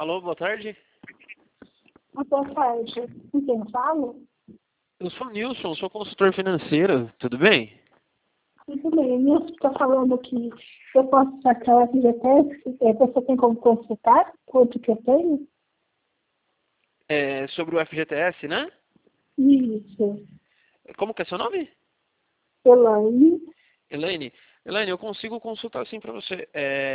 Alô, boa tarde. Boa tarde. Com quem falo? Eu sou o Nilson, sou consultor financeiro, tudo bem? Tudo bem. Nilson está falando que eu posso sacar o FGTS. Você tem como consultar quanto que eu tenho? É, sobre o FGTS, né? Isso. Como que é seu nome? Elaine. Elaine. Elaine, eu consigo consultar assim para você.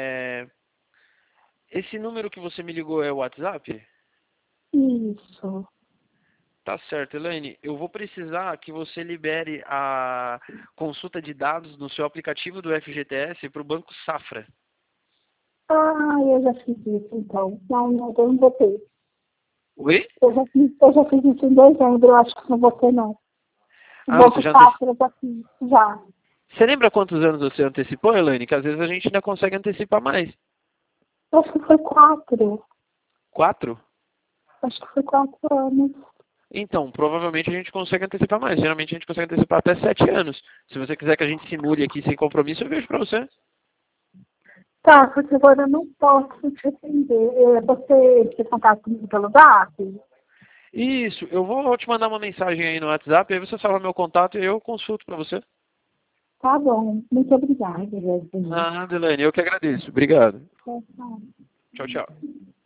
Esse número que você me ligou é o WhatsApp? Isso. Tá certo, Elaine. Eu vou precisar que você libere a consulta de dados no seu aplicativo do FGTS para o Banco Safra. Ah, eu já fiz isso, então. Não, eu não botei. Oi? Eu já fiz isso em dezembro, eu acho que não botei, não. O Ah, você Banco já Safra eu já fiz. Já. Você lembra quantos anos você antecipou, Elaine? Que às vezes a gente ainda consegue antecipar mais. Acho que foi 4. 4? Acho que foi 4 anos. Então, provavelmente a gente consegue antecipar mais. Geralmente a gente consegue antecipar até 7 anos. Se você quiser que a gente simule aqui sem compromisso, eu vejo pra você. Tá, porque agora eu não posso te atender. Você tem contato comigo pelo Zap? Isso, eu vou te mandar uma mensagem aí no WhatsApp, aí você salva meu contato e eu consulto pra você. Tá bom. Muito obrigada, Jasmine. Ah, Elaine, eu que agradeço. Obrigado. Tchau, tchau. Tchau, tchau.